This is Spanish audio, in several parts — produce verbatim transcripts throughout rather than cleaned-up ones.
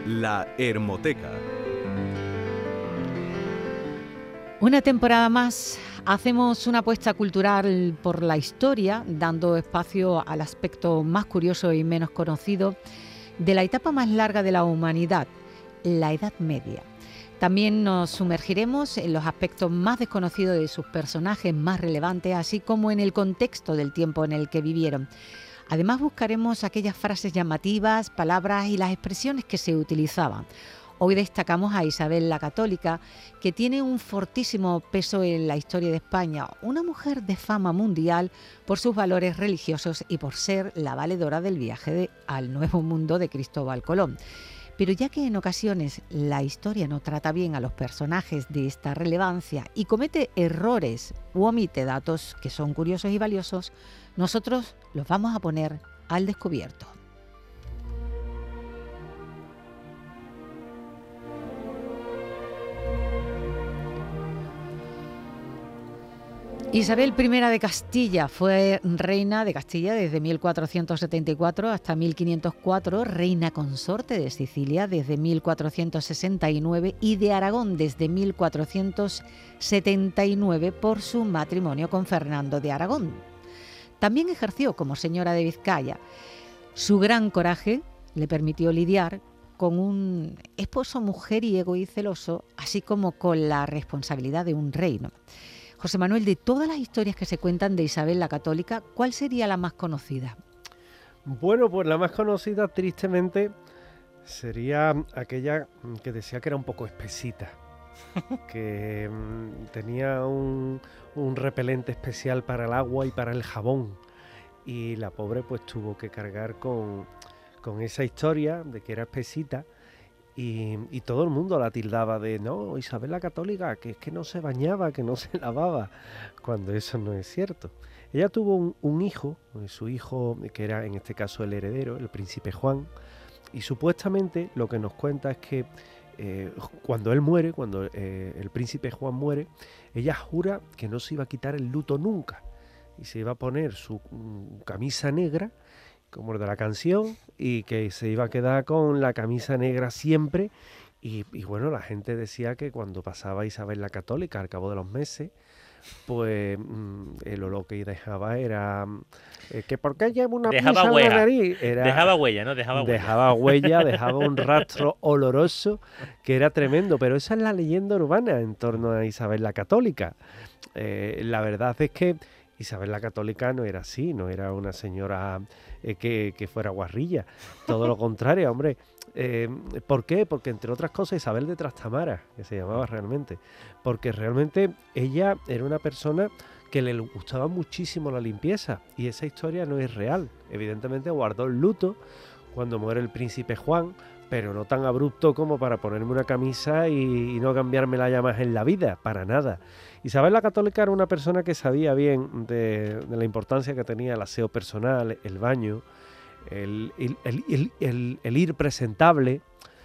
La Hermoteca. Una temporada más hacemos una apuesta cultural por la historia, dando espacio al aspecto más curioso y menos conocido de la etapa más larga de la humanidad, la Edad Media. También nos sumergiremos en los aspectos más desconocidos de sus personajes más relevantes, así como en el contexto del tiempo en el que vivieron. Además, buscaremos aquellas frases llamativas, palabras y las expresiones que se utilizaban. Hoy destacamos a Isabel la Católica, que tiene un fortísimo peso en la historia de España, una mujer de fama mundial por sus valores religiosos y por ser la valedora del viaje de, al Nuevo Mundo de Cristóbal Colón. Pero ya que en ocasiones la historia no trata bien a los personajes de esta relevancia y comete errores u omite datos que son curiosos y valiosos, nosotros los vamos a poner al descubierto. Isabel I de Castilla fue reina de Castilla desde mil cuatrocientos setenta y cuatro hasta mil quinientos cuatro, reina consorte de Sicilia desde mil cuatrocientos sesenta y nueve y de Aragón desde mil cuatrocientos setenta y nueve por su matrimonio con Fernando de Aragón. También ejerció como señora de Vizcaya. Su gran coraje le permitió lidiar con un esposo mujeriego y celoso, así como con la responsabilidad de un reino. José Manuel, de todas las historias que se cuentan de Isabel la Católica, ¿cuál sería la más conocida? Bueno, pues la más conocida, tristemente, sería aquella que decía que era un poco espesita, que mm, tenía un, un repelente especial para el agua y para el jabón. Y la pobre pues tuvo que cargar con, con esa historia de que era espesita. Y, y todo el mundo la tildaba de, no, Isabel la Católica, que es que no se bañaba, que no se lavaba, cuando eso no es cierto. Ella tuvo un, un hijo, su hijo, que era en este caso el heredero, el príncipe Juan, y supuestamente lo que nos cuenta es que eh, cuando él muere, cuando eh, el príncipe Juan muere, ella jura que no se iba a quitar el luto nunca, y se iba a poner su um, camisa negra, como el de la canción, y que se iba a quedar con la camisa negra siempre. Y, y bueno, la gente decía que cuando pasaba Isabel la Católica, al cabo de los meses, pues mmm, el olor que dejaba era eh, que ¿por qué lleva una dejaba pisa huella. en la nariz? Era, dejaba huella, ¿no? Dejaba huella. Dejaba huella, dejaba un rastro oloroso que era tremendo. Pero esa es la leyenda urbana en torno a Isabel la Católica. Eh, la verdad es que Isabel la Católica no era así, no era una señora eh, que, que fuera guarrilla, todo lo contrario, hombre. Eh, ¿Por qué? Porque entre otras cosas Isabel de Trastamara, que se llamaba realmente, porque realmente ella era una persona que le gustaba muchísimo la limpieza y esa historia no es real. Evidentemente guardó el luto cuando muere el príncipe Juan, pero no tan abrupto como para ponerme una camisa y, y no cambiármela ya más en la vida, para nada. Isabel la Católica era una persona que sabía bien de, de la importancia que tenía el aseo personal, el baño, el, el, el, el, el, el ir presentable.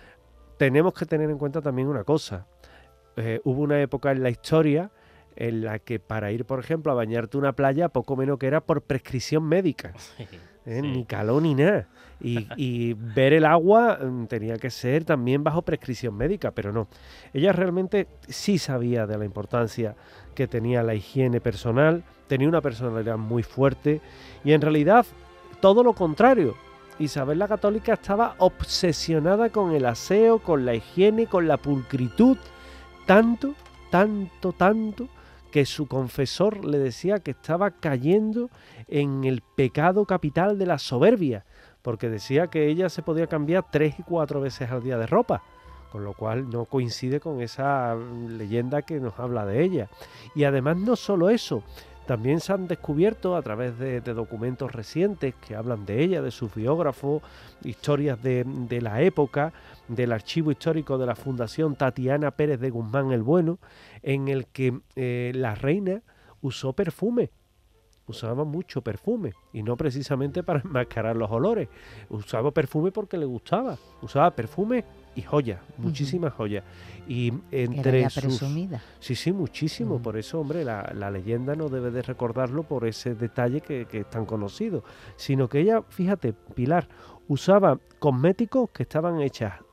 Tenemos que tener en cuenta también una cosa. Eh, hubo una época en la historia en la que para ir, por ejemplo, a bañarte una playa, poco menos que era por prescripción médica. ¿Eh? Sí. Ni calor ni nada. Y, y ver el agua um, tenía que ser también bajo prescripción médica, pero no. Ella realmente sí sabía de la importancia que tenía la higiene personal, tenía una personalidad muy fuerte y en realidad todo lo contrario. Isabel la Católica estaba obsesionada con el aseo, con la higiene, con la pulcritud, tanto, tanto, tanto, que su confesor le decía que estaba cayendo en el pecado capital de la soberbia, porque decía que ella se podía cambiar tres y cuatro veces al día de ropa, con lo cual no coincide con esa leyenda que nos habla de ella. Y además no solo eso, también se han descubierto a través de, de documentos recientes que hablan de ella, de sus biógrafos, historias de, de la época, del archivo histórico de la Fundación Tatiana Pérez de Guzmán el Bueno, en el que eh, la reina usó perfume, usaba mucho perfume, y no precisamente para enmascarar los olores, usaba perfume porque le gustaba, usaba perfume y joyas, muchísimas uh-huh. joyas. Y entre Era ya sus... presumida. Sí, sí, muchísimo. Uh-huh. Por eso, hombre, la, la leyenda no debe de recordarlo por ese detalle que, que es tan conocido, sino que ella, fíjate, Pilar, usaba cosméticos que estaban hechas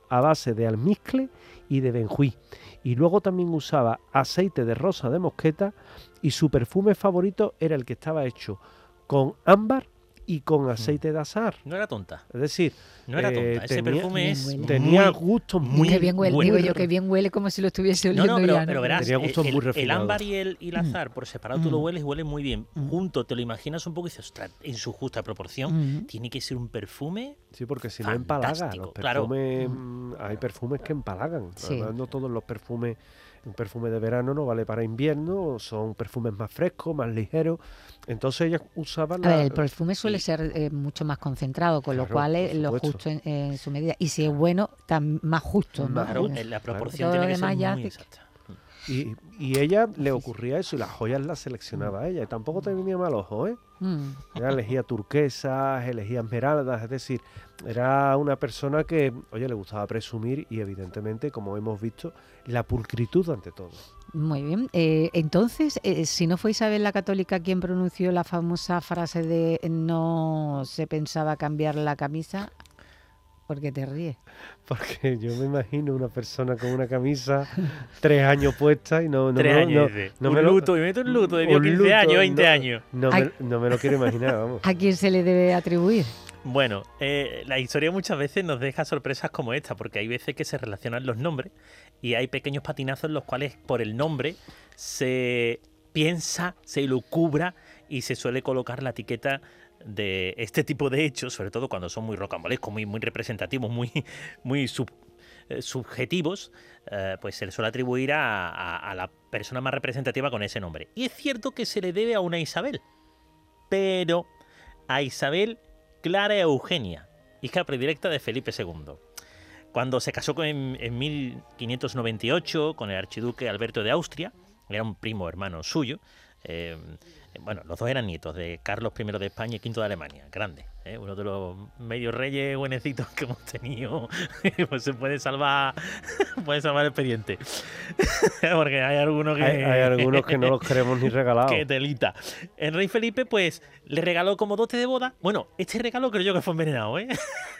a base de almizcle y de benjuí. Y luego también usaba aceite de rosa de mosqueta y su perfume favorito era el que estaba hecho con ámbar y con aceite de azahar. No era tonta. Es decir, no era tonta. eh, Ese tenía, perfume es tenía muy, gustos muy qué bien huele, bueno. digo yo, que bien huele como si lo estuviese No, oliendo no, pero, ya, ¿no? pero verás, Tenía gustos el, muy el refinados. ámbar y el, y el azahar por separado Mm. tú lo hueles y huele muy bien. Mm. Junto te lo imaginas un poco y dices, ostras, en su justa proporción, Mm. tiene que ser un perfume. Sí, porque si no empalaga. Fantástico, Los claro. perfumes, mm, hay perfumes que empalagan. Sí. Además, no todos los perfumes, un perfume de verano no vale para invierno, son perfumes más frescos, más ligeros. Entonces ellas usaban A la... ver, el perfume suele y- ser eh, mucho más concentrado, con lo Claro, cual por es lo supuesto. justo en, en su medida. Y si es bueno, tan más justo, ¿no? Más Claro, justo. eh, la Claro. proporción Todo tiene lo que demás ser ya muy te- exacta. Y, y ella le ocurría eso, y las joyas las seleccionaba ella. Y tampoco tenía mal ojo, ¿eh? Mm. Ella elegía turquesas, elegía esmeraldas, es decir, era una persona que, oye, le gustaba presumir y evidentemente, como hemos visto, la pulcritud ante todo. Muy bien. Eh, entonces, eh, si no fue Isabel la Católica quien pronunció la famosa frase de no se pensaba cambiar la camisa, ¿por qué te ríes? Porque yo me imagino una persona con una camisa tres años puesta y no, no Tres me, años, no, dice. no un me lo, luto, y me meto un luto de un quince luto, años, veinte no- años. No Ay. me, no me lo quiero imaginar, vamos. ¿A quién se le debe atribuir? Bueno, eh, la historia muchas veces nos deja sorpresas como esta, porque hay veces que se relacionan los nombres y hay pequeños patinazos en los cuales por el nombre se piensa, se lucubra y se suele colocar la etiqueta de este tipo de hechos, sobre todo cuando son muy rocambolescos, muy, muy representativos, muy, muy sub- eh, subjetivos, eh, pues se le suele atribuir a, a- a la persona más representativa con ese nombre. Y es cierto que se le debe a una Isabel, pero a Isabel Clara Eugenia, hija predilecta de Felipe segundo. Cuando se casó con, en, en mil quinientos noventa y ocho con el archiduque Alberto de Austria, era un primo hermano suyo. eh, bueno, los dos eran nietos de Carlos primero de España y quinto de Alemania, grande, ¿eh? Uno de los medios reyes buenecitos que hemos tenido. Pues se puede salvar, puede salvar el expediente. Porque hay algunos que... Hay, hay algunos que no los queremos ni regalados. ¡Qué telita! El rey Felipe, pues, le regaló como dote de boda. Bueno, este regalo creo yo que fue envenenado, ¿eh?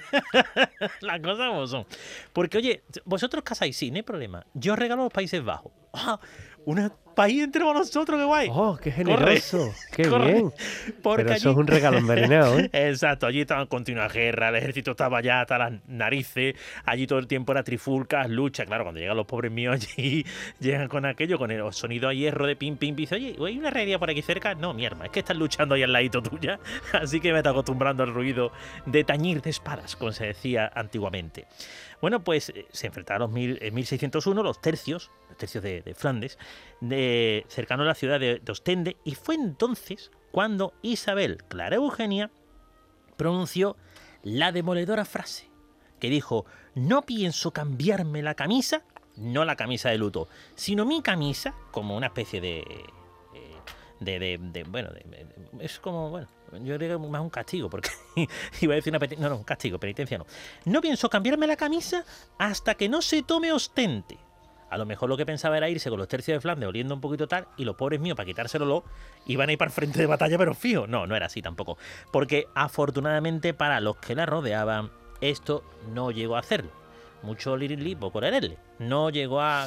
Las cosas como son. Porque, oye, vosotros casáis, sí, no hay problema. Yo regalo a los Países Bajos. ¡Ah! Un país entre nosotros, qué guay. ¡Oh, qué generoso! ¡Qué Corre. bien! Porque Pero eso allí- es un regalo envenenado, ¿eh? Exacto, allí estaba en continua guerra, el ejército estaba ya hasta las narices, allí todo el tiempo era trifulcas, lucha. Claro, cuando llegan los pobres míos allí, llegan con aquello, con el sonido a hierro de pim, pim, pim. Dice, oye, ¿hay una herrería por aquí cerca? No, mi hermano, es que están luchando ahí al ladito tuya, así que me está acostumbrando al ruido de tañir de espadas, como se decía antiguamente. Bueno, pues eh, se enfrentaron los mil- en mil seiscientos uno los tercios, los tercios de, de Flandes, de, cercano a la ciudad de, de Ostende, y fue entonces cuando Isabel Clara Eugenia pronunció la demoledora frase que dijo: no pienso cambiarme la camisa, no la camisa de luto, sino mi camisa, como una especie de... eh, De, de, de- bueno, de- de- es como, bueno, yo creo que más un castigo, porque iba a decir una penitencia, no, no, un castigo, penitencia no. No pienso cambiarme la camisa hasta que no se tome Ostende. A lo mejor lo que pensaba era irse con los tercios de Flandes oliendo un poquito tal, y los pobres míos, para quitárselo, iban a ir para el frente de batalla, pero fijo. No, no era así tampoco. Porque afortunadamente para los que la rodeaban, esto no llegó a hacerlo. Mucho lirili, poco lerele. No llegó a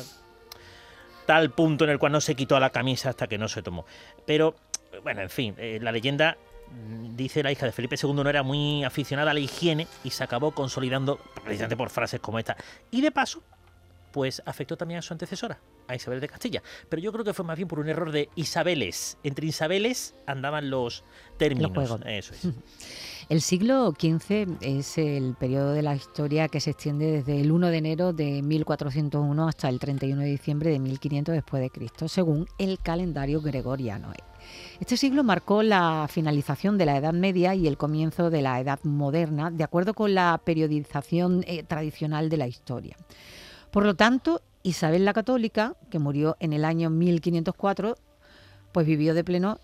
tal punto en el cual no se quitó la camisa hasta que no se tomó. Pero, bueno, en fin, eh, la leyenda mm, dice la hija de Felipe segundo no era muy aficionada a la higiene y se acabó consolidando precisamente por frases como esta. Y de paso, pues afectó también a su antecesora, a Isabel de Castilla. Pero yo creo que fue más bien por un error de Isabeles. Entre Isabeles andaban los términos. Los juegos. Eso es. El siglo quince es el periodo de la historia que se extiende desde el uno de enero de mil cuatrocientos uno hasta el treinta y uno de diciembre de mil quinientos después de Cristo, según el calendario gregoriano. Este siglo marcó la finalización de la Edad Media y el comienzo de la Edad Moderna, de acuerdo con la periodización eh, tradicional de la historia. Por lo tanto, Isabel la Católica, que murió en el año mil quinientos cuatro, pues vivió de pleno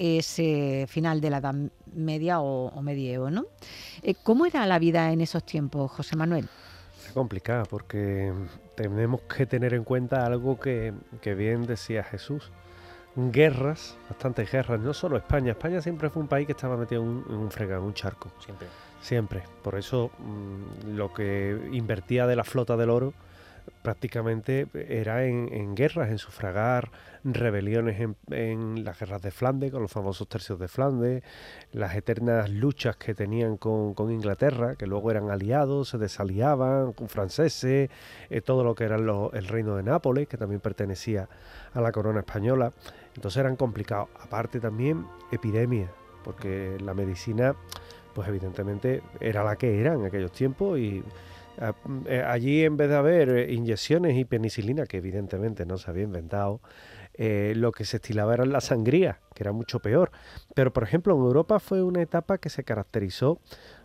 ese final de la Edad Media o, o medievo, ¿no? Eh, ¿Cómo era la vida en esos tiempos, José Manuel? Es complicada porque tenemos que tener en cuenta algo que, que bien decía Jesús. guerras, bastantes guerras, no solo España. España siempre fue un país que estaba metido en un, en un fregado, en un charco. Siempre. Siempre. Por eso mmm, lo que invertía de la flota del oro prácticamente era en, en guerras, en sufragar rebeliones en, en las guerras de Flandes, con los famosos tercios de Flandes, las eternas luchas que tenían con, con Inglaterra, que luego eran aliados, se desaliaban con franceses, eh, todo lo que era lo, el reino de Nápoles, que también pertenecía a la corona española. Entonces eran complicados. Aparte también epidemias, porque la medicina, pues evidentemente era la que era en aquellos tiempos y allí, en vez de haber inyecciones y penicilina, que evidentemente no se había inventado, eh, lo que se estilaba era la sangría, que era mucho peor. Pero, por ejemplo, en Europa fue una etapa que se caracterizó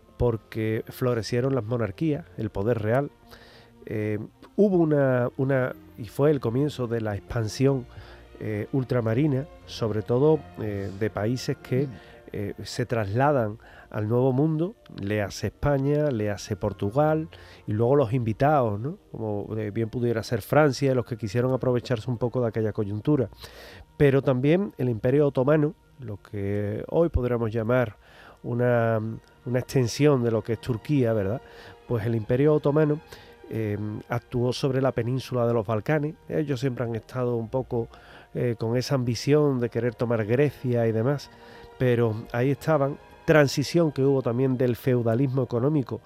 porque florecieron las monarquías, el poder real. Eh, hubo una, una, y fue el comienzo de la expansión eh, ultramarina, sobre todo eh, de países que eh, se trasladan al Nuevo Mundo, le hace España, le hace Portugal, y luego los invitados, ¿no? Como bien pudiera ser Francia, los que quisieron aprovecharse un poco de aquella coyuntura. Pero también el Imperio Otomano, lo que hoy podríamos llamar una, una extensión de lo que es Turquía, ¿verdad? Pues el Imperio Otomano eh, actuó sobre la península de los Balcanes. Ellos siempre han estado un poco eh, con esa ambición de querer tomar Grecia y demás, pero ahí estaban. Transición que hubo también del feudalismo económico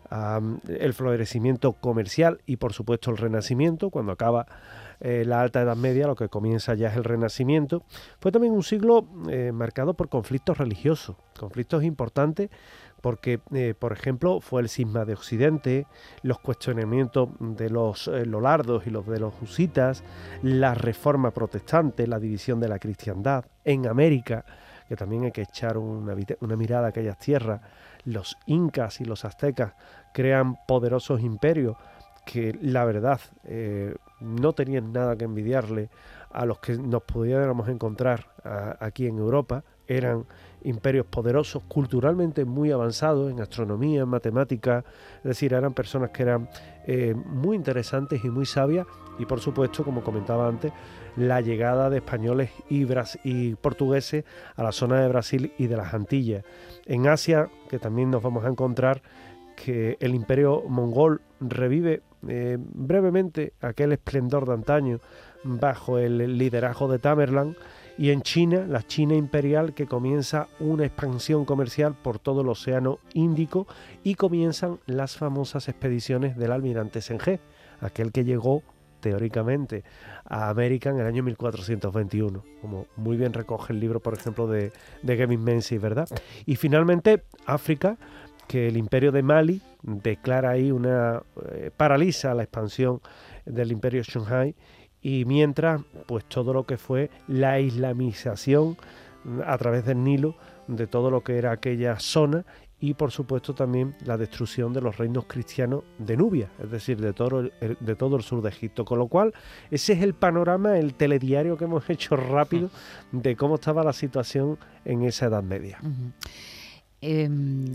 um, el florecimiento comercial y por supuesto el Renacimiento, cuando acaba eh, la Alta Edad Media, lo que comienza ya es el Renacimiento. Fue también un siglo eh, marcado por conflictos religiosos, conflictos importantes porque, eh, por ejemplo, fue el cisma de Occidente, los cuestionamientos de los eh, lollardos y los de los husitas, la reforma protestante, la división de la cristiandad en América, que también hay que echar una, una mirada a aquellas tierras. Los incas y los aztecas crean poderosos imperios que la verdad eh, no tenían nada que envidiarle a los que nos pudiéramos encontrar a, aquí en Europa. Eran imperios poderosos, culturalmente muy avanzados en astronomía, en matemáticas, es decir, eran personas que eran eh, muy interesantes y muy sabias, y por supuesto, como comentaba antes, la llegada de españoles y, Bras- y portugueses a la zona de Brasil y de las Antillas. En Asia, que también nos vamos a encontrar que el imperio mongol revive eh, brevemente aquel esplendor de antaño bajo el liderazgo de Tamerlán, y en China, la China imperial, que comienza una expansión comercial por todo el océano Índico, y comienzan las famosas expediciones del almirante Zheng, aquel que llegó teóricamente a América en el año mil cuatrocientos veintiuno, como muy bien recoge el libro, por ejemplo, de, de Gavin Menzies, ¿verdad? Y finalmente África, que el imperio de Mali declara ahí una eh, paraliza la expansión del imperio Shanghai, y mientras, pues todo lo que fue la islamización a través del Nilo de todo lo que era aquella zona, y por supuesto también la destrucción de los reinos cristianos de Nubia, es decir, de todo el, de todo el sur de Egipto. Con lo cual, ese es el panorama, el telediario que hemos hecho rápido de cómo estaba la situación en esa Edad Media. Uh-huh. eh,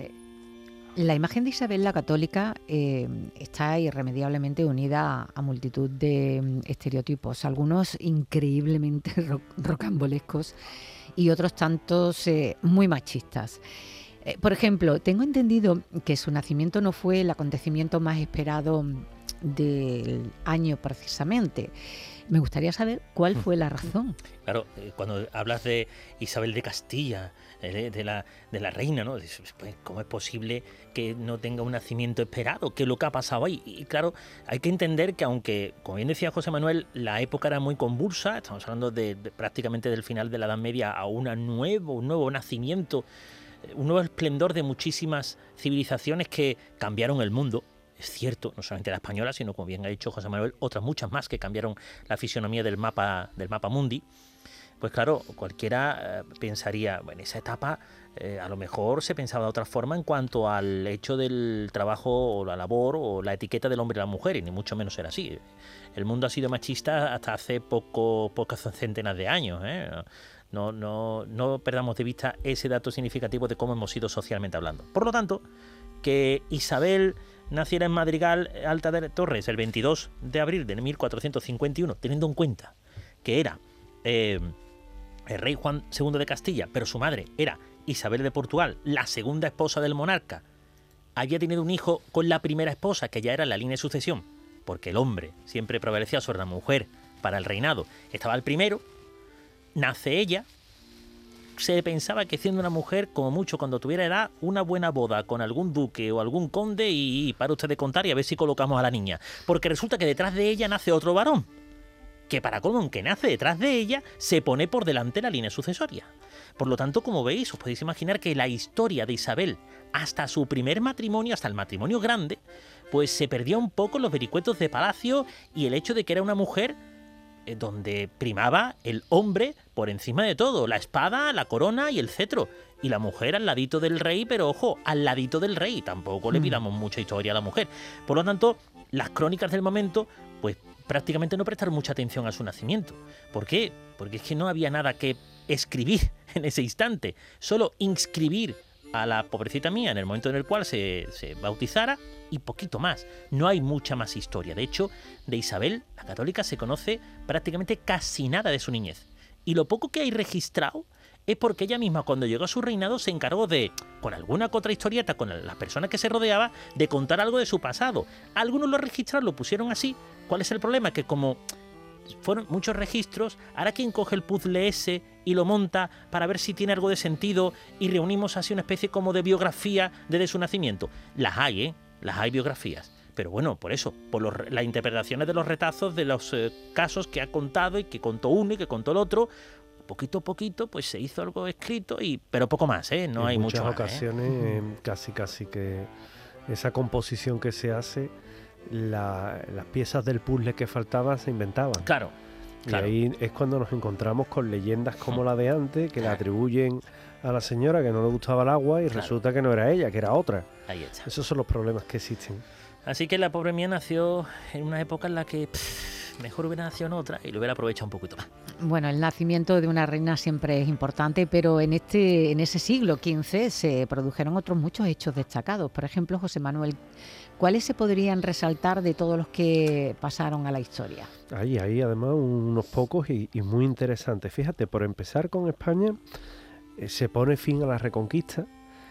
La imagen de Isabel la Católica eh, está irremediablemente unida a, a multitud de um, estereotipos, algunos increíblemente ro- rocambolescos y otros tantos eh, muy machistas. Eh, por ejemplo, tengo entendido que su nacimiento no fue el acontecimiento más esperado del año precisamente. Me gustaría saber cuál fue la razón. Claro, eh, cuando hablas de Isabel de Castilla, eh, de, de, la, de la reina, ¿no? Dices, pues, ¿cómo es posible que no tenga un nacimiento esperado? ¿Qué es lo que ha pasado ahí? Y claro, hay que entender que aunque, como bien decía José Manuel, la época era muy convulsa, estamos hablando de, de prácticamente del final de la Edad Media a una nuevo, un nuevo nacimiento, un nuevo esplendor de muchísimas civilizaciones que cambiaron el mundo. Es cierto, no solamente la española, sino, como bien ha dicho José Manuel, otras muchas más que cambiaron la fisonomía del mapa, del mapa mundi. Pues claro, cualquiera eh, pensaría, bueno, esa etapa eh, a lo mejor se pensaba de otra forma en cuanto al hecho del trabajo o la labor o la etiqueta del hombre y la mujer, y ni mucho menos era así. El mundo ha sido machista hasta hace poco, pocas centenas de años, ¿eh? No, no, no perdamos de vista ese dato significativo de cómo hemos sido socialmente hablando. Por lo tanto, que Isabel naciera en Madrigal, Alta de Torres, el veintidós de abril de mil cuatrocientos cincuenta y uno, teniendo en cuenta que era eh, el rey Juan segundo de Castilla, pero su madre era Isabel de Portugal, la segunda esposa del monarca, había tenido un hijo con la primera esposa, que ya era la línea de sucesión, porque el hombre siempre prevalecía sobre la mujer para el reinado. Estaba el primero, nace ella, se pensaba que siendo una mujer, como mucho cuando tuviera edad, una buena boda con algún duque o algún conde y, y para usted de contar y a ver si colocamos a la niña. Porque resulta que detrás de ella nace otro varón, que para colmo, aunque nace detrás de ella, se pone por delante la línea sucesoria. Por lo tanto, como veis, os podéis imaginar que la historia de Isabel, hasta su primer matrimonio, hasta el matrimonio grande, pues se perdía un poco los vericuetos de palacio y el hecho de que era una mujer eh, donde primaba el hombre por encima de todo, la espada, la corona y el cetro. Y la mujer al ladito del rey, pero ojo, al ladito del rey, tampoco le pidamos mucha historia a la mujer. Por lo tanto, las crónicas del momento, pues prácticamente no prestaron mucha atención a su nacimiento. ¿Por qué? Porque es que no había nada que escribir en ese instante, solo inscribir a la pobrecita mía en el momento en el cual se, se bautizara y poquito más. No hay mucha más historia. De hecho, de Isabel, la católica, se conoce prácticamente casi nada de su niñez. Y lo poco que hay registrado es porque ella misma, cuando llegó a su reinado, se encargó de, con alguna que otra historieta, con las personas que se rodeaba, de contar algo de su pasado. Algunos lo registraron, lo pusieron así. ¿Cuál es el problema? Que como fueron muchos registros, ahora quien coge el puzzle ese y lo monta para ver si tiene algo de sentido y reunimos así una especie como de biografía desde su nacimiento. Las hay, ¿eh? Las hay biografías. Pero bueno, por eso, por los, las interpretaciones de los retazos de los eh, casos que ha contado y que contó uno y que contó el otro, poquito a poquito pues se hizo algo escrito, y pero poco más, ¿eh? No en hay muchas mucho ocasiones más, ¿eh? eh, casi casi que esa composición que se hace, la, las piezas del puzzle que faltaban se inventaban. Claro, claro. Y ahí es cuando nos encontramos con leyendas como Hmm. la de antes, que le Claro. atribuyen a la señora que no le gustaba el agua y Claro. resulta que no era ella, que era otra. Ahí está. Esos son los problemas que existen. Así que la pobre mía nació en una época en la que pff, mejor hubiera nacido en otra y lo hubiera aprovechado un poquito más. Bueno, el nacimiento de una reina siempre es importante, pero en este, en ese siglo quince se produjeron otros muchos hechos destacados. Por ejemplo, José Manuel, ¿cuáles se podrían resaltar de todos los que pasaron a la historia? Ahí, ahí además unos pocos y, y muy interesantes. Fíjate, por empezar con España, eh, se pone fin a la Reconquista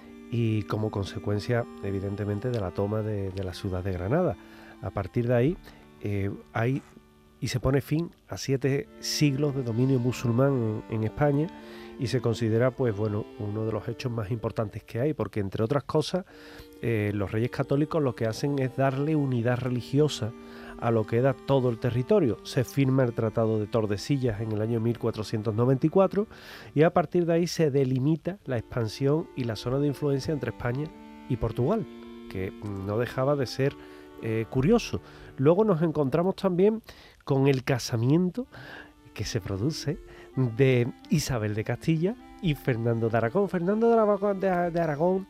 y como consecuencia, evidentemente, de la toma de, de la ciudad de Granada. A partir de ahí, eh, hay y se pone fin a siete siglos de dominio musulmán en, en España, y se considera, pues bueno, uno de los hechos más importantes que hay, porque entre otras cosas, eh, los reyes católicos lo que hacen es darle unidad religiosa a lo que era todo el territorio. Se firma el Tratado de Tordesillas en el año mil cuatrocientos noventa y cuatro y a partir de ahí se delimita la expansión y la zona de influencia entre España y Portugal, que no dejaba de ser eh, curioso. Luego nos encontramos también con el casamiento que se produce de Isabel de Castilla y Fernando de Aragón. Fernando de Aragón, de, de Aragón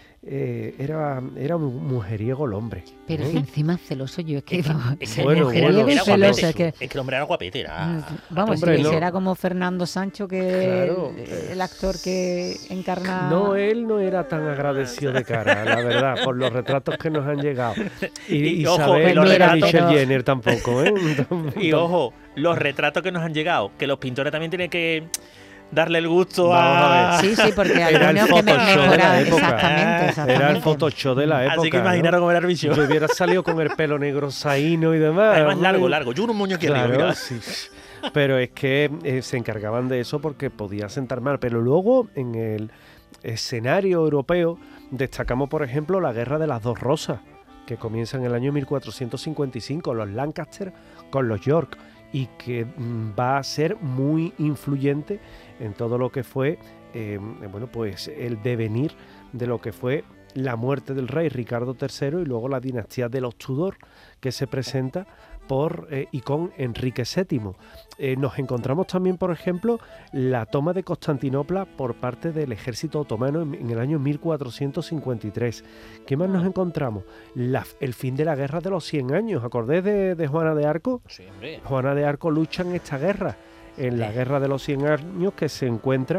eh, era, era un mujeriego el hombre. Pero ¿eh? que encima celoso yo, es que... Es que- es que- Bueno, mujeriego bueno, y era celoso, guapete. es que... Es que el hombre era guapete, era... Vamos, Hombre, si no. será como Fernando Sancho, que Claro. el, el actor que encarna... No, él no era tan agradecido de cara, la verdad, por los retratos que nos han llegado. Y, Y, y ojo, Isabel y los no era retratos- Michelle pero- Jenner tampoco, ¿eh? Y ojo, los retratos que nos han llegado, que los pintores también tienen que darle el gusto Vamos a a... ver. Sí, sí, porque Era el algunos que me Photoshop de la mejoran, época. exactamente, exactamente. Era el Photoshop de la época. Así que imaginaros cómo era el bicho. Yo hubiera salido con el pelo negro saíno y demás. Además, largo, hombre. largo. Yo un moño aquí Claro, arriba, mira. sí. Pero es que eh, se encargaban de eso porque podía sentar mal. Pero luego, en el escenario europeo, destacamos, por ejemplo, la Guerra de las Dos Rosas, que comienza en el año mil cuatrocientos cincuenta y cinco, los Lancaster con los York, y que mm, va a ser muy influyente en todo lo que fue eh, bueno, pues el devenir de lo que fue la muerte del rey Ricardo tercero y luego la dinastía de los Tudor, que se presenta por eh, y con Enrique séptimo. Eh, nos encontramos también, por ejemplo, la toma de Constantinopla por parte del ejército otomano en, en el año mil cuatrocientos cincuenta y tres. ¿Qué más nos encontramos? La, el fin de la guerra de los cien años. ¿Acordés de, de Juana de Arco? Sí, hombre. Juana de Arco lucha en esta guerra, en la Sí. guerra de los cien años, que se encuentra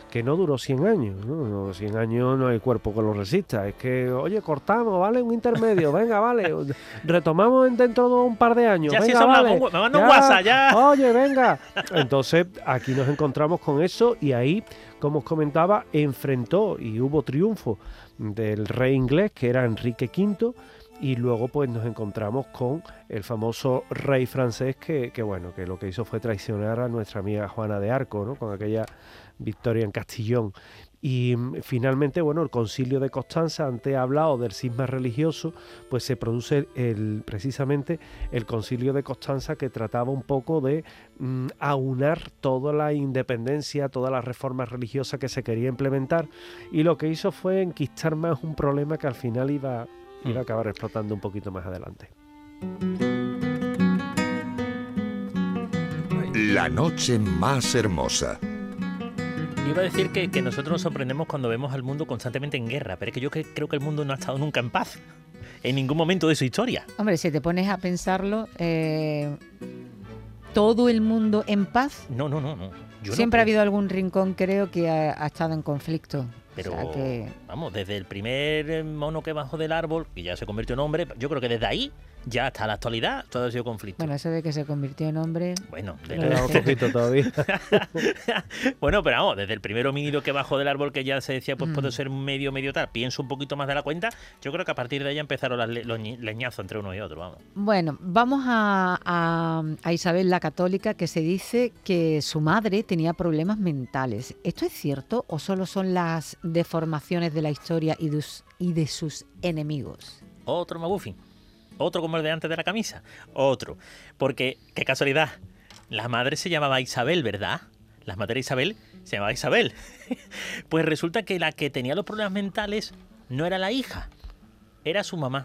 que no duró cien años, ¿no? No, cien años no hay cuerpo que lo resista. Es que, oye, cortamos, ¿vale? Un intermedio, venga, vale. Retomamos dentro de un par de años, ya venga, si eso vale. Me manda un WhatsApp, ya. Oye, venga. Entonces, aquí nos encontramos con eso y ahí, como os comentaba, enfrentó y hubo triunfo del rey inglés, que era Enrique quinto, y luego pues nos encontramos con el famoso rey francés que, que bueno, que lo que hizo fue traicionar a nuestra amiga Juana de Arco, ¿no? Con aquella victoria en Castillón. Y finalmente, bueno, el concilio de Constanza, antes he hablado del cisma religioso, pues se produce el, precisamente el concilio de Constanza, que trataba un poco de mm, aunar toda la independencia, todas las reformas religiosas que se quería implementar, y lo que hizo fue enquistar más un problema que al final iba, iba a acabar explotando un poquito más adelante. La noche más hermosa. Iba a decir que, que nosotros nos sorprendemos cuando vemos al mundo constantemente en guerra, pero es que yo que, creo que el mundo no ha estado nunca en paz, en ningún momento de su historia. Hombre, si te pones a pensarlo, eh, todo el mundo en paz. No, no, no, no. Yo Siempre no ha habido algún rincón, creo, que ha, ha estado en conflicto. Pero, o sea que... vamos, desde el primer mono que bajó del árbol, que ya se convirtió en hombre, yo creo que desde ahí, ya hasta la actualidad, todo ha sido conflicto. Bueno, eso de que se convirtió en hombre... Bueno, Le da un poquito todavía. Bueno, pero vamos, desde el primer homínido que bajó del árbol, que ya se decía, pues Mm. puede ser medio, medio tal, pienso un poquito más de la cuenta, yo creo que a partir de ahí empezaron las le- los ñi- leñazos entre uno y otro, vamos. Bueno, vamos a, a, a Isabel la Católica, que se dice que su madre tenía problemas mentales. ¿Esto es cierto o solo son las deformaciones de la historia y de, y de sus enemigos? Otro McGuffin, otro como el de antes de la camisa, otro. Porque, qué casualidad, la madre se llamaba Isabel, ¿verdad? La madre de Isabel se llamaba Isabel. Pues resulta que la que tenía los problemas mentales no era la hija, era su mamá,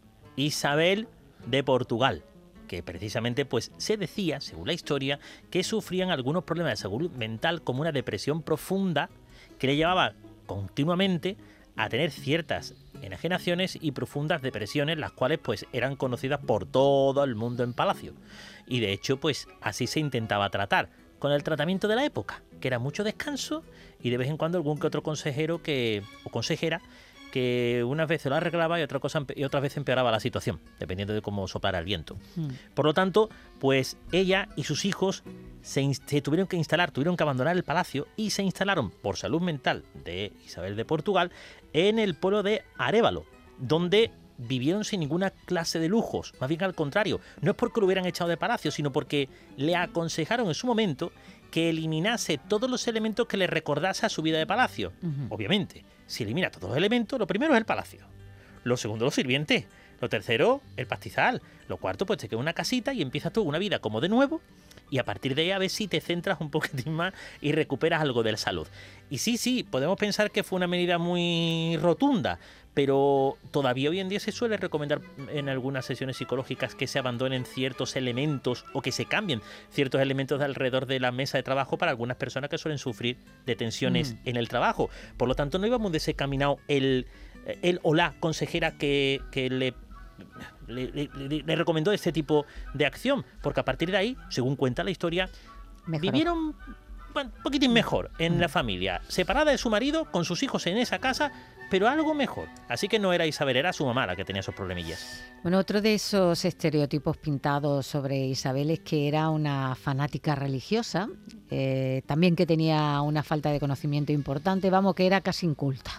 Isabel de Portugal, que precisamente pues se decía, según la historia, que sufrían algunos problemas de salud mental como una depresión profunda que le llevaba continuamente a tener ciertas enajenaciones y profundas depresiones, las cuales pues eran conocidas por todo el mundo en palacio. Y de hecho pues así se intentaba tratar, con el tratamiento de la época, que era mucho descanso y de vez en cuando algún que otro consejero que o consejera que unas veces lo arreglaba y, otra cosa, y otras veces empeoraba la situación, dependiendo de cómo soplara el viento. Mm. Por lo tanto, pues ella y sus hijos se, in- se tuvieron que instalar, tuvieron que abandonar el palacio y se instalaron, por salud mental de Isabel de Portugal, en el pueblo de Arévalo, donde vivieron sin ninguna clase de lujos. Más bien al contrario, no es porque lo hubieran echado de palacio, sino porque le aconsejaron en su momento que eliminase todos los elementos que le recordase a su vida de palacio. Ujú. Obviamente, si elimina todos los elementos, lo primero es el palacio. Lo segundo, los sirvientes. Lo tercero, el pastizal. Lo cuarto, pues te queda una casita y empiezas tú una vida como de nuevo. Y a partir de ahí a ver si te centras un poquitín más y recuperas algo de la salud. Y sí, sí, podemos pensar que fue una medida muy rotunda, pero todavía hoy en día se suele recomendar en algunas sesiones psicológicas que se abandonen ciertos elementos o que se cambien ciertos elementos de alrededor de la mesa de trabajo para algunas personas que suelen sufrir de tensiones Mm. en el trabajo. Por lo tanto, no iba muy desencaminado el, el o la consejera que, que le Le, le- le- le recomendó este tipo de acción, porque a partir de ahí, según cuenta la historia, Mejoró. vivieron bueno, un poquitín mejor en la familia, separada de su marido, con sus hijos en esa casa, pero algo mejor. Así que no era Isabel, era su mamá la que tenía esos problemillas. Bueno, otro de esos estereotipos pintados sobre Isabel es que era una fanática religiosa, eh, también que tenía una falta de conocimiento importante, vamos, que era casi inculta.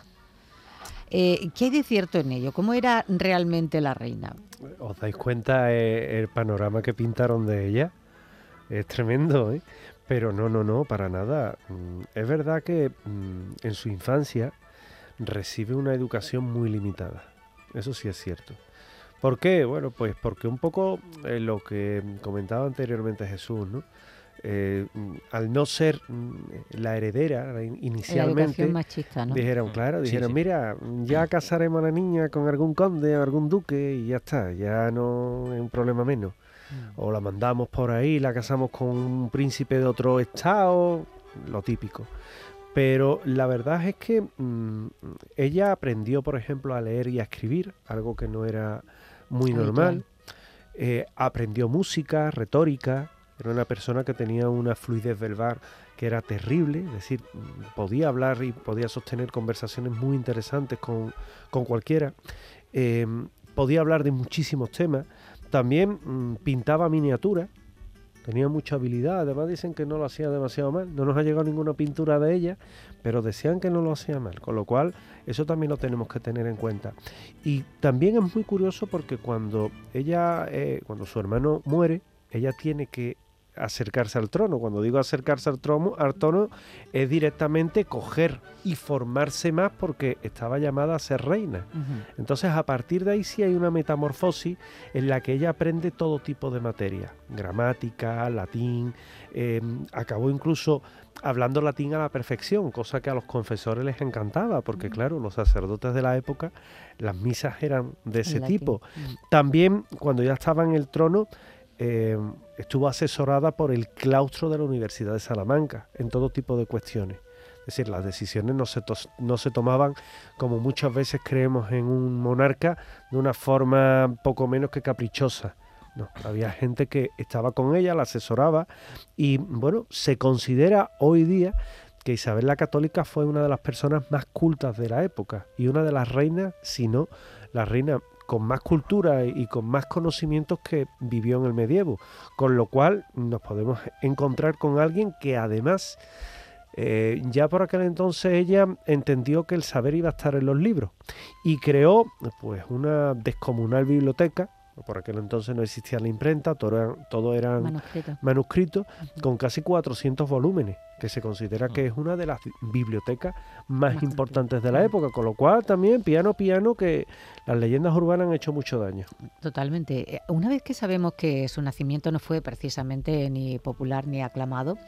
Eh, ¿Qué hay de cierto en ello? ¿Cómo era realmente la reina? ¿Os dais cuenta eh, el panorama que pintaron de ella? Es tremendo, ¿eh? Pero no, no, no, para nada. Mm, Es verdad que mm, en su infancia recibe una educación muy limitada. Eso sí es cierto. ¿Por qué? Bueno, pues porque un poco eh, lo que comentaba anteriormente Jesús, ¿no? Eh, mm, al no ser mm, la heredera la in- La inicialmente, educación machista, ¿no? dijeron, claro, Sí, dijeron, sí. mira, ya casaremos a la niña con algún conde o algún duque y ya está, ya no es un problema menos. Mm. O la mandamos por ahí, la casamos con un príncipe de otro estado, lo típico. Pero la verdad es que mm, ella aprendió, por ejemplo, a leer y a escribir, algo que no era muy Habitual. normal. Eh, aprendió música, retórica, Era una persona que tenía una fluidez verbal que era terrible, es decir, podía hablar y podía sostener conversaciones muy interesantes con, con cualquiera. Eh, podía hablar de muchísimos temas. También mmm, pintaba miniaturas. Tenía mucha habilidad, además dicen que no lo hacía demasiado mal, no nos ha llegado ninguna pintura de ella, pero decían que no lo hacía mal, con lo cual eso también lo tenemos que tener en cuenta. Y también es muy curioso porque cuando ella, eh, cuando su hermano muere, ella tiene que acercarse al trono. Cuando digo acercarse al trono, al trono es directamente coger y formarse más porque estaba llamada a ser reina. Uh-huh. Entonces a partir de ahí sí hay una metamorfosis en la que ella aprende todo tipo de materia, gramática, latín, eh, acabó incluso hablando latín a la perfección, cosa que a los confesores les encantaba, porque uh-huh. claro, los sacerdotes de la época, las misas eran de ese tipo. Uh-huh. También cuando ya estaba en el trono, Eh, estuvo asesorada por el claustro de la Universidad de Salamanca en todo tipo de cuestiones. Es decir, las decisiones no se, to- no se tomaban, como muchas veces creemos en un monarca, de una forma poco menos que caprichosa. No, había gente que estaba con ella, la asesoraba y, bueno, se considera hoy día que Isabel la Católica fue una de las personas más cultas de la época y una de las reinas, si no la reina con más cultura y con más conocimientos que vivió en el medievo, con lo cual nos podemos encontrar con alguien que además eh, ya por aquel entonces ella entendió que el saber iba a estar en los libros y creó pues una descomunal biblioteca. Por aquel entonces no existía la imprenta, todo eran, todo eran manuscritos, manuscritos uh-huh. con casi cuatrocientos volúmenes, que se considera uh-huh. que es una de las bibliotecas más Bastante. importantes de la época, con lo cual también piano piano que las leyendas urbanas han hecho mucho daño. Totalmente. Una vez que sabemos que su nacimiento no fue precisamente ni popular ni aclamado,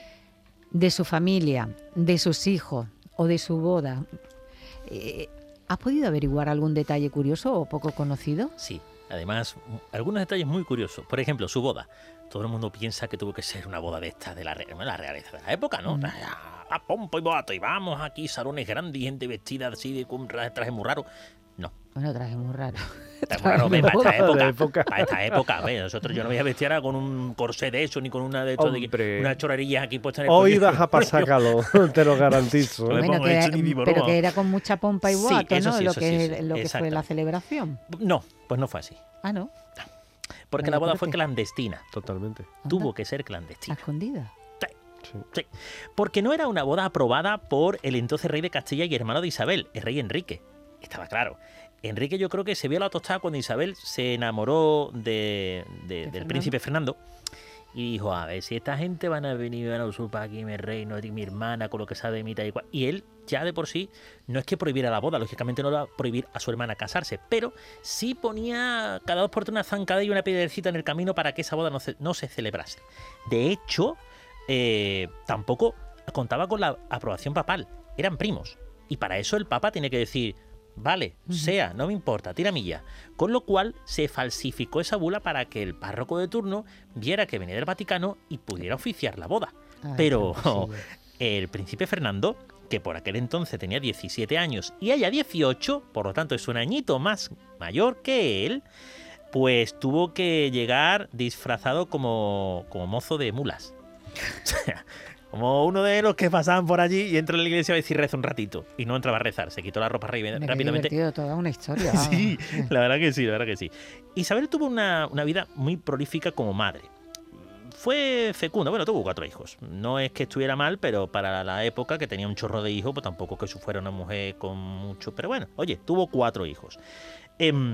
de su familia, de sus hijos o de su boda, eh, ¿has podido averiguar algún detalle curioso o poco conocido? Sí. Además, algunos detalles muy curiosos. Por ejemplo, su boda. Todo el mundo piensa que tuvo que ser una boda de estas de la, re- la realeza de la época, ¿no? Mm. A pompo y boato, y vamos aquí, salones grandes y gente vestida así de con trajes muy raros. No. Bueno, traje muy raro. Traje muy raro, ve, para esta época. época. Para esta época, ve, nosotros yo no voy a vestir ahora con un corsé de eso, ni con una de estos, de, una chorrería aquí puesta en el Hoy vas a pasar calor, te lo garantizo. ¿eh? Bueno, que era, pero que era con mucha pompa y boato, sí, ¿no? Sí, lo que, sí, sí, lo que fue la celebración. No, pues no fue así. Ah, ¿no? no. Porque bueno, la boda fue clandestina. Totalmente. Tuvo que ser clandestina. ¿A escondida? Sí. Sí. sí. Porque no era una boda aprobada por el entonces rey de Castilla y hermano de Isabel, el rey Enrique. Estaba claro. Enrique yo creo que se vio la tostada cuando Isabel se enamoró de, de, de del Fernando. príncipe Fernando y dijo, a ver, si esta gente van a venir y van a usurpar aquí mi reino, mi hermana, con lo que sabe de mí, tal y cual. Y él ya de por sí no es que prohibiera la boda, lógicamente no iba a prohibir a su hermana casarse, pero sí ponía cada dos por tres una zancada y una piedrecita en el camino para que esa boda no se, no se celebrase. De hecho, eh, tampoco contaba con la aprobación papal, eran primos. Y para eso el papa tiene que decir, vale, uh-huh. sea, no me importa, tira milla. Con lo cual se falsificó esa bula para que el párroco de turno viera que venía del Vaticano y pudiera oficiar la boda. Ay, pero oh, el príncipe Fernando, que por aquel entonces tenía diecisiete años y ella dieciocho, por lo tanto es un añito más mayor que él, pues tuvo que llegar disfrazado como, como mozo de mulas. O sea, como uno de los que pasaban por allí y entra en la iglesia a decir reza un ratito. Y no entraba a rezar, se quitó la ropa rápidamente. Divertido, toda una historia. Sí, la verdad que sí, la verdad que sí. Isabel tuvo una, una vida muy prolífica como madre. Fue fecunda, bueno, tuvo cuatro hijos. No es que estuviera mal, pero para la época que tenía un chorro de hijos, pues tampoco que fuera una mujer con mucho. Pero bueno, oye, tuvo cuatro hijos. Eh,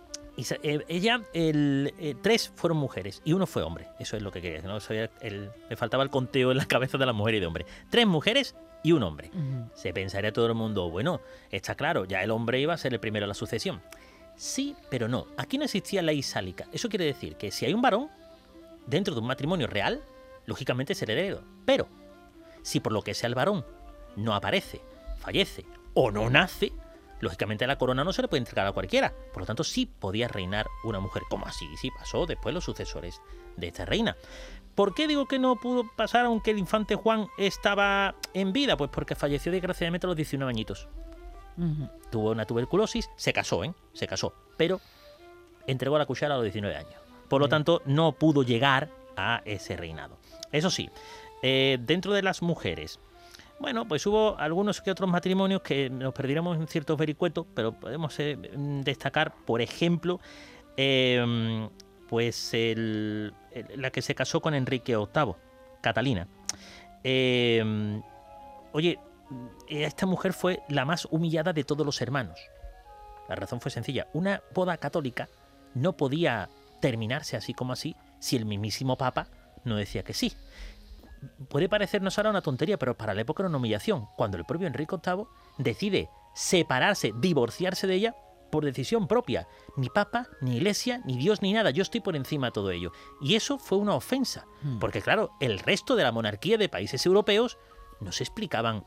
Ella, el, eh, tres fueron mujeres y uno fue hombre. Eso es lo que quería, ¿no? Sabía el, me faltaba el conteo en la cabeza de la mujer y de hombre. Tres mujeres y un hombre. Uh-huh. Se pensaría todo el mundo, bueno, está claro, ya el hombre iba a ser el primero en la sucesión. Sí, pero no. Aquí no existía ley sálica. Eso quiere decir que si hay un varón dentro de un matrimonio real, lógicamente es el heredero. Pero si por lo que sea el varón no aparece, fallece o no nace, lógicamente la corona no se le puede entregar a cualquiera. Por lo tanto, sí podía reinar una mujer. Como así sí pasó después los sucesores de esta reina. ¿Por qué digo que no pudo pasar aunque el infante Juan estaba en vida? Pues porque falleció desgraciadamente a los diecinueve añitos. Uh-huh. Tuvo una tuberculosis, se casó, ¿eh? Se casó, pero entregó la cuchara a los diecinueve años. Por lo tanto, no pudo llegar a ese reinado. Eso sí, eh, dentro de las mujeres, bueno, pues hubo algunos que otros matrimonios que nos perdiéramos en ciertos vericuetos, pero podemos eh, destacar, por ejemplo, eh, pues el, el, la que se casó con Enrique octavo, Catalina. Eh, oye, esta mujer fue la más humillada de todos los hermanos. La razón fue sencilla. Una boda católica no podía terminarse así como así si el mismísimo Papa no decía que sí. Puede parecernos ahora una tontería, pero para la época era una humillación. Cuando el propio Enrique octavo decide separarse, divorciarse de ella por decisión propia. Ni Papa, ni Iglesia, ni Dios, ni nada. Yo estoy por encima de todo ello. Y eso fue una ofensa. Porque claro, el resto de la monarquía de países europeos no se explicaban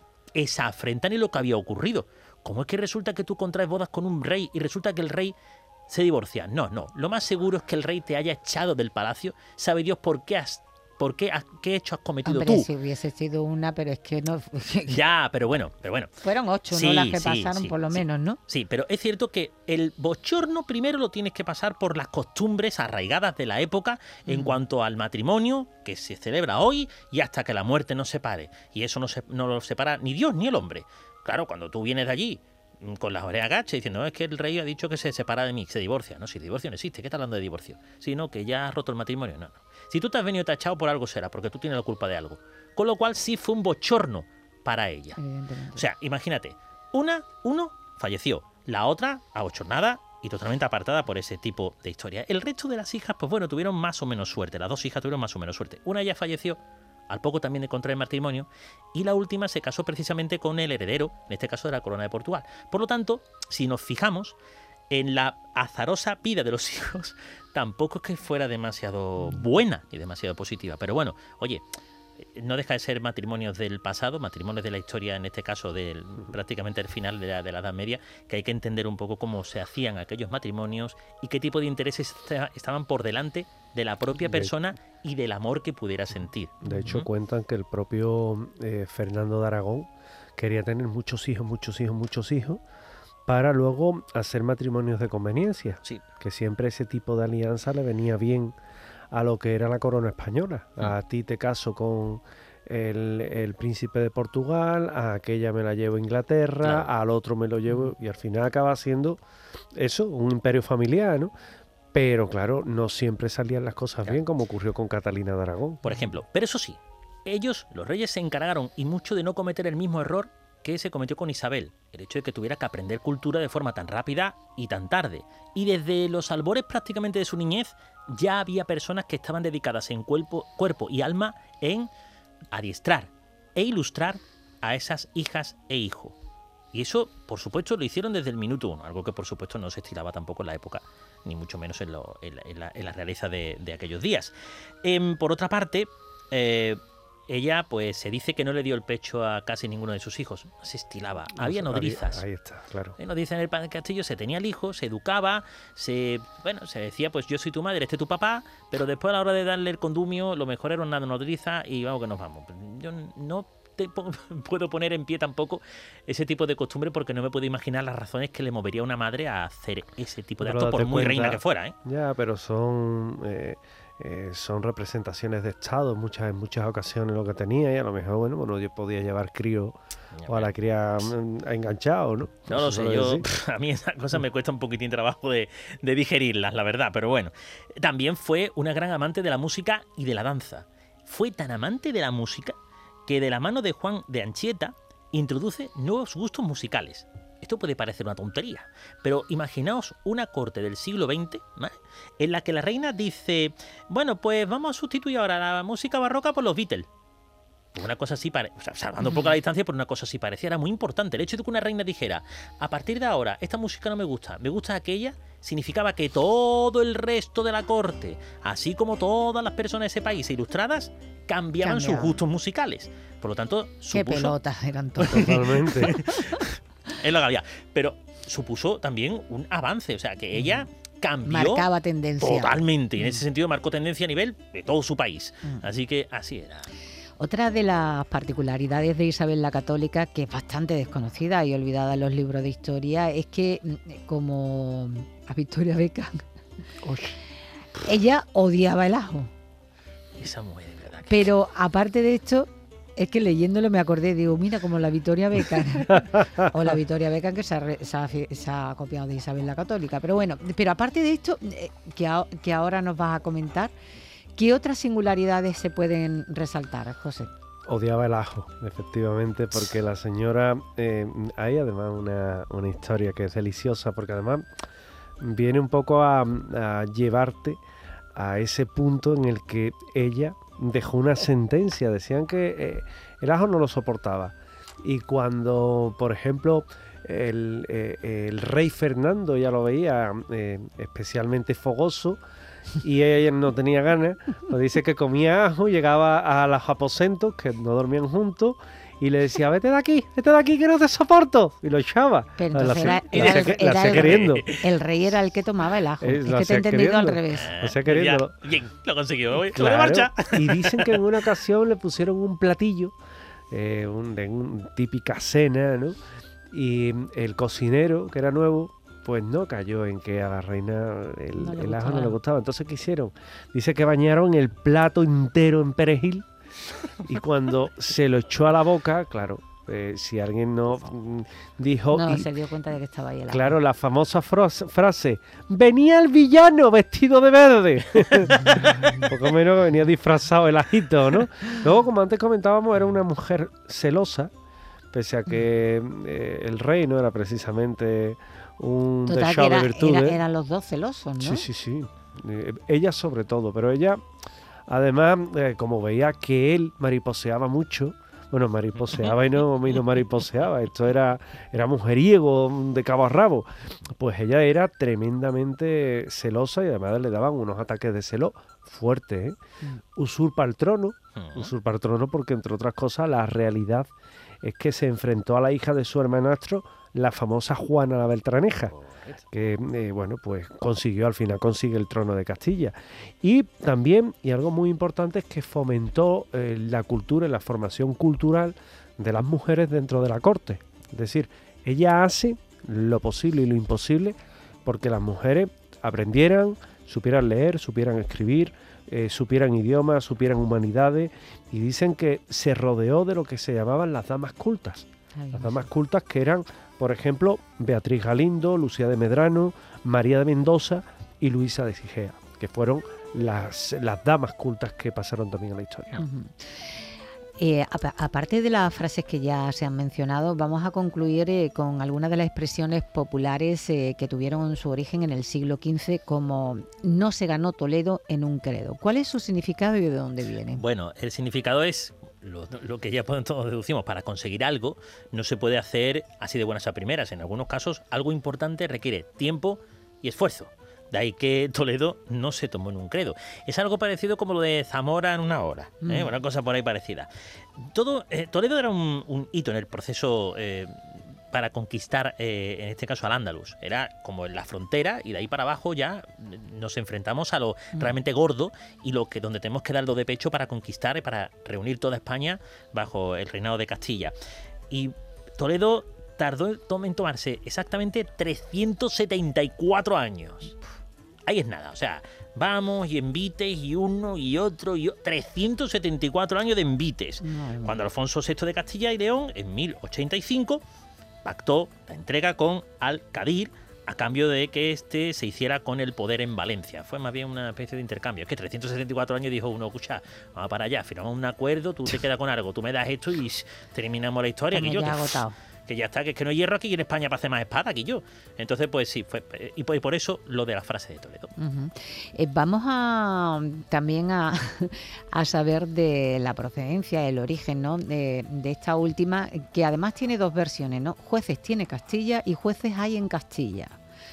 esa afrenta ni lo que había ocurrido. ¿Cómo es que resulta que tú contraes bodas con un rey y resulta que el rey se divorcia? No, no. Lo más seguro es que el rey te haya echado del palacio. Sabe Dios por qué has, por qué, has, qué hecho has cometido Hombre, tú. si hubiese sido una, pero es que no... Ya, pero bueno, pero bueno. Fueron ocho, Sí, ¿no? Las que sí, pasaron, sí, por lo sí. menos, ¿no? Sí, pero es cierto que el bochorno primero lo tienes que pasar por las costumbres arraigadas de la época en Mm. cuanto al matrimonio que se celebra hoy y hasta que la muerte nos separe. Y eso no, se, no lo separa ni Dios ni el hombre. Claro, cuando tú vienes de allí con las orejas agachas diciendo, no, es que el rey ha dicho que se separa de mí, se divorcia. No, si divorcio no existe, ¿qué está hablando de divorcio? Sino que ya has roto el matrimonio. No, no. Si tú te has venido tachado por algo será, porque tú tienes la culpa de algo. Con lo cual sí fue un bochorno para ella. Evidentemente. O sea, imagínate, una, uno falleció, la otra abochornada y totalmente apartada por ese tipo de historia. El resto de las hijas, pues bueno, tuvieron más o menos suerte. Las dos hijas tuvieron más o menos suerte. Una ya falleció, al poco también de contraer matrimonio, y la última se casó precisamente con el heredero, en este caso de la corona de Portugal. Por lo tanto, si nos fijamos en la azarosa vida de los hijos, tampoco es que fuera demasiado buena y demasiado positiva. Pero bueno, oye, no deja de ser matrimonios del pasado, matrimonios de la historia, en este caso del prácticamente el final de la, de la Edad Media, que hay que entender un poco cómo se hacían aquellos matrimonios y qué tipo de intereses esta- estaban por delante de la propia De- persona y del amor que pudiera sentir. De hecho, Ujú. cuentan que el propio eh, Fernando de Aragón quería tener muchos hijos, muchos hijos, muchos hijos, para luego hacer matrimonios de conveniencia. Sí. Que siempre ese tipo de alianza le venía bien a lo que era la corona española. A ti te caso con el, el príncipe de Portugal, a aquella me la llevo a Inglaterra, Claro. al otro me lo llevo, y al final acaba siendo eso, un imperio familiar, ¿no? Pero claro, no siempre salían las cosas Claro. bien, como ocurrió con Catalina de Aragón. Por ejemplo. Pero eso sí, ellos, los reyes, se encargaron y mucho de no cometer el mismo error que se cometió con Isabel, el hecho de que tuviera que aprender cultura de forma tan rápida y tan tarde. Y desde los albores prácticamente de su niñez ya había personas que estaban dedicadas en cuerpo, cuerpo y alma en adiestrar e ilustrar a esas hijas e hijos. Y eso, por supuesto, lo hicieron desde el minuto uno, algo que por supuesto no se estilaba tampoco en la época, ni mucho menos en, lo- en la, en la- en la realeza de, de aquellos días. Em, por otra parte, eh, ella pues se dice que no le dio el pecho a casi ninguno de sus hijos, no se estilaba, había Había- nodrizas. Ahí está, claro. En nodriza en el Pan- castillo se tenía el hijo, se educaba, se bueno, se decía pues yo soy tu madre, este es tu papá, pero después a la hora de darle el condumio, lo mejor era una nodriza y vamos que nos vamos. Yo no te po- puedo poner en pie tampoco ese tipo de costumbre porque no me puedo imaginar las razones que le movería a una madre a hacer ese tipo de Pero acto, por date muy cuenta- reina que fuera, ¿eh? Ya, pero son eh, eh, son representaciones de Estado muchas, en muchas ocasiones lo que tenía, y a lo mejor, bueno, bueno, yo podía llevar crío o a la cría mm, enganchado, ¿no? No lo Se sé, suele yo decir. pf, a mí esas cosas me cuesta un poquitín trabajo de, de digerirlas, la verdad, pero bueno. También fue una gran amante de la música y de la danza. Fue tan amante de la música que de la mano de Juan de Anchieta introduce nuevos gustos musicales. Esto puede parecer una tontería, pero imaginaos una corte del siglo veinte, ¿vale?, en la que la reina dice, bueno, pues vamos a sustituir ahora la música barroca por los Beatles. Una cosa así, pare... o sea, salvando un poco la distancia, pero una cosa así parecía, era muy importante. El hecho de que una reina dijera, a partir de ahora, esta música no me gusta, me gusta aquella, significaba que todo el resto de la corte, así como todas las personas de ese país ilustradas, cambiaban sus Cambiaban. gustos musicales. Por lo tanto, Qué supuso... pelotas eran todos. Totalmente. Es lo que había. Pero supuso también un avance, o sea, que ella cambió Marcaba tendencia. totalmente. Y en Mm. ese sentido marcó tendencia a nivel de todo su país. Mm. Así que así era. Otra de las particularidades de Isabel la Católica, que es bastante desconocida y olvidada en los libros de historia, es que, mm, como a Victoria Beckham, Uy, ella odiaba el ajo. Esa mujer, de verdad. Que... Pero aparte de esto, es que leyéndolo me acordé, digo, mira, como la Victoria Beckham, o la Victoria Beckham que se ha, re- se, ha, se ha copiado de Isabel la Católica. Pero bueno, pero aparte de esto, eh, que, a- que ahora nos vas a comentar, ¿qué otras singularidades se pueden resaltar, José? Odiaba el ajo, efectivamente, porque la señora... Eh, hay además una, una historia que es deliciosa, porque además viene un poco a, a llevarte a ese punto en el que ella dejó una sentencia. Decían que eh, el ajo no lo soportaba. Y cuando, por ejemplo, el, eh, el rey Fernando ya lo veía eh, especialmente fogoso, y ella no tenía ganas, pues dice que comía ajo, llegaba a los aposentos, que no dormían juntos, y le decía, vete de aquí, vete de aquí que no te soporto, y lo echaba. Pero La entonces hacía- era, la era hacía- el, la era hacía el- queriendo. el rey era el que tomaba el ajo. Eh, Es lo que te he hacía entendido al queriendo. revés. O sea, queriendo. Ya, bien, lo consiguió. Voy, Claro, de marcha. y dicen que en una ocasión le pusieron un platillo, eh, un, de un típica cena, ¿no? Y el cocinero, que era nuevo, pues no cayó en que a la reina el, No le el ajo gustaba. no le gustaba. Entonces, ¿qué hicieron? Dice que bañaron el plato entero en perejil, y cuando se lo echó a la boca, claro, eh, si alguien no mm, dijo... No y- se dio cuenta de que estaba ahí el ajo. Claro, la famosa fros- frase, venía el villano vestido de verde. Poco menos que venía disfrazado el ajito, ¿no? Luego, como antes comentábamos, era una mujer celosa, pese a que eh, el rey no era precisamente un Total, que dechado era- de virtudes. era- eran los dos celosos, ¿no? Sí, sí, sí. Eh, ella sobre todo, pero ella, además, eh, como veía que él mariposeaba mucho, bueno, mariposeaba y no, y no mariposeaba, esto era, era mujeriego de cabo a rabo, pues ella era tremendamente celosa y además le daban unos ataques de celo fuertes, ¿eh? Usurpa el trono, Ujú. usurpa el trono porque, entre otras cosas, la realidad es que se enfrentó a la hija de su hermanastro, la famosa Juana la Beltraneja, que eh, bueno, pues consiguió, al final consigue el trono de Castilla. Y también, y algo muy importante, es que fomentó eh, la cultura y la formación cultural de las mujeres dentro de la corte. Es decir, ella hace lo posible y lo imposible porque las mujeres aprendieran, supieran leer, supieran escribir, eh, supieran idiomas, supieran humanidades, y dicen que se rodeó de lo que se llamaban las damas cultas. Ay, Las no damas sé. cultas, que eran, por ejemplo, Beatriz Galindo, Lucía de Medrano, María de Mendoza y Luisa de Sigea, que fueron las, las damas cultas que pasaron también a la historia. Ujú. Eh, apa- aparte de las frases que ya se han mencionado, vamos a concluir eh, con algunas de las expresiones populares eh, que tuvieron su origen en el siglo quince, como no se ganó Toledo en un credo. ¿Cuál es su significado y de dónde viene? Bueno, el significado es lo, lo que ya todos deducimos. Para conseguir algo no se puede hacer así de buenas a primeras. En algunos casos, algo importante requiere tiempo y esfuerzo. De ahí que Toledo no se tomó en un credo. Es algo parecido como lo de Zamora en una hora, ¿eh? Mm. Una cosa por ahí parecida. Todo, eh, Toledo era un, un hito en el proceso eh, para conquistar, eh, en este caso, al Andalus. Era como en la frontera, y de ahí para abajo ya nos enfrentamos a lo Mm. realmente gordo y lo que donde tenemos que darlo de pecho para conquistar y para reunir toda España bajo el reinado de Castilla. Y Toledo tardó en tomarse exactamente trescientos setenta y cuatro años. Ahí es nada, o sea, vamos y envites y uno y otro y otro, trescientos setenta y cuatro años de envites. Madre mía. Cuando Alfonso sexto de Castilla y León, en mil ochenta y cinco, pactó la entrega con Al-Qadir a cambio de que éste se hiciera con el poder en Valencia. Fue más bien una especie de intercambio. Es que trescientos setenta y cuatro años dijo uno, escucha, vamos para allá, firmamos un acuerdo, tú te quedas con algo, tú me das esto y terminamos la historia. Como que yo, ya que, agotado. que ya está, que es que no hay hierro aquí en España para hacer más espada aquí yo. Entonces, pues sí, fue, y por, y por eso lo de la frase de Toledo. Ujú. Eh, vamos a también a, a saber de la procedencia, el origen, ¿no? de, de esta última, que además tiene dos versiones, ¿no? Jueces tiene Castilla y jueces hay en Castilla.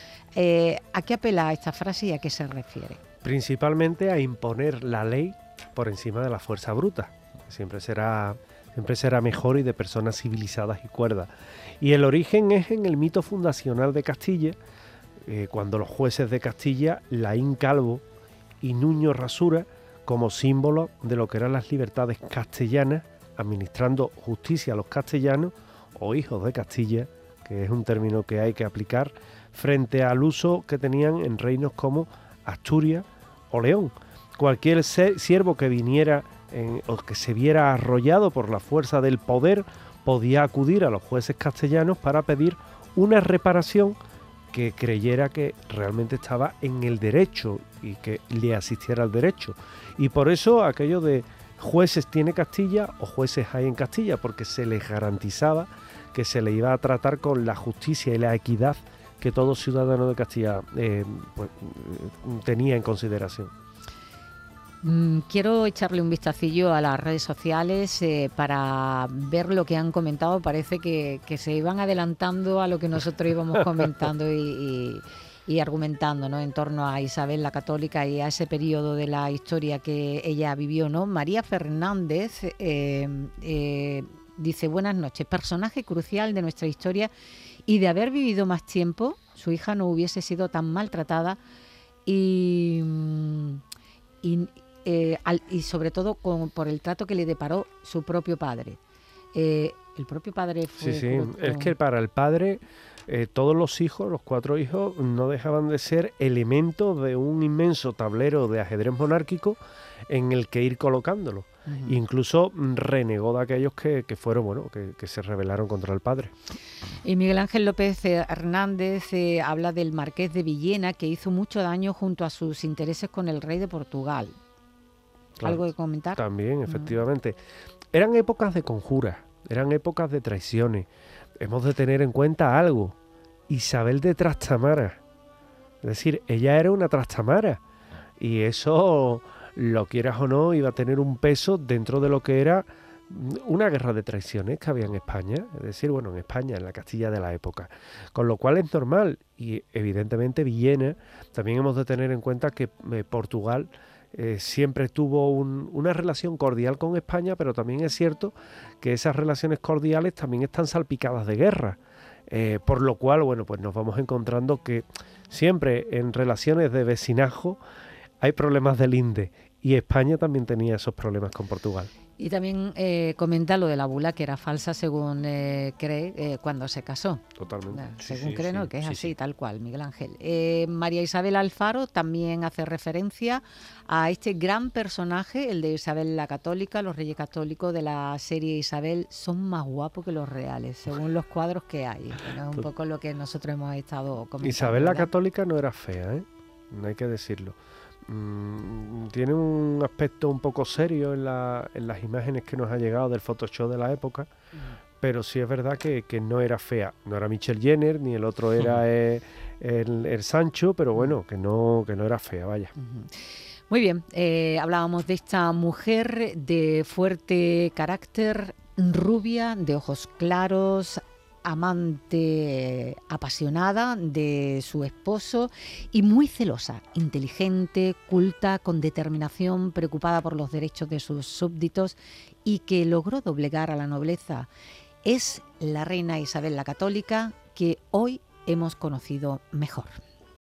Eh, ¿A qué apela esta frase y a qué se refiere? Principalmente a imponer la ley por encima de la fuerza bruta. Siempre será, siempre será mejor y de personas civilizadas y cuerdas. Y el origen es en el mito fundacional de Castilla, eh, cuando los jueces de Castilla, Laín Calvo y Nuño Rasura, como símbolo de lo que eran las libertades castellanas, administrando justicia a los castellanos o hijos de Castilla, que es un término que hay que aplicar, frente al uso que tenían en reinos como Asturias o León. Cualquier siervo que viniera en, o que se viera arrollado por la fuerza del poder podía acudir a los jueces castellanos para pedir una reparación que creyera que realmente estaba en el derecho y que le asistiera al derecho. Y por eso aquello de jueces tiene Castilla o jueces hay en Castilla, porque se les garantizaba que se le iba a tratar con la justicia y la equidad que todo ciudadano de Castilla eh, pues, tenía en consideración. Quiero echarle un vistacillo a las redes sociales eh, para ver lo que han comentado. Parece que, que se iban adelantando a lo que nosotros íbamos comentando y, y, y argumentando, ¿no?, en torno a Isabel la Católica y a ese periodo de la historia que ella vivió, ¿no? María Fernández eh, eh, dice: buenas noches, personaje crucial de nuestra historia, y de haber vivido más tiempo, su hija no hubiese sido tan maltratada y... y Eh, al, y sobre todo con, por el trato que le deparó su propio padre. Eh, el propio padre fue... Sí, sí, es que para el padre eh, todos los hijos, los cuatro hijos, no dejaban de ser elementos de un inmenso tablero de ajedrez monárquico en el que ir colocándolo. Uh-huh. Incluso renegó de aquellos que, que fueron, bueno, que, que se rebelaron contra el padre. Y Miguel Ángel López Hernández eh, habla del marqués de Villena, que hizo mucho daño junto a sus intereses con el rey de Portugal. Claro, ¿algo que comentar? También, efectivamente. Uh-huh. Eran épocas de conjuras, eran épocas de traiciones. Hemos de tener en cuenta algo. Isabel de Trastamara. Es decir, ella era una Trastamara. Y eso, lo quieras o no, iba a tener un peso dentro de lo que era una guerra de traiciones que había en España. Es decir, bueno, en España, en la Castilla de la época. Con lo cual es normal. Y evidentemente Villena, también hemos de tener en cuenta que eh, Portugal... Eh, siempre tuvo un, una relación cordial con España, pero también es cierto que esas relaciones cordiales también están salpicadas de guerra, eh, por lo cual, bueno, pues nos vamos encontrando que siempre en relaciones de vecinazgo hay problemas de linde, y España también tenía esos problemas con Portugal. Y también eh, comenta lo de la bula, que era falsa según eh, cree eh, cuando se casó. Totalmente. Eh, según sí, sí, cree, sí, ¿no? Que es sí, así, sí. tal cual, Miguel Ángel. Eh, María Isabel Alfaro también hace referencia a este gran personaje, el de Isabel la Católica. Los reyes católicos de la serie Isabel son más guapos que los reales, según los cuadros que hay. Bueno, es un poco lo que nosotros hemos estado comentando. Isabel la ¿verdad? Católica no era fea, ¿eh? No hay que decirlo. Tiene un aspecto un poco serio en, la, en las imágenes que nos ha llegado del Photoshop de la época, uh-huh. Pero sí es verdad que, que no era fea. No era Michelle Jenner, ni el otro era uh-huh. eh, el, el Sancho, pero bueno, que no, que no era fea, vaya. Uh-huh. Muy bien, eh, hablábamos de esta mujer de fuerte carácter, rubia, de ojos claros, amante apasionada de su esposo y muy celosa, inteligente, culta, con determinación, preocupada por los derechos de sus súbditos y que logró doblegar a la nobleza. Es la reina Isabel la Católica que hoy hemos conocido mejor.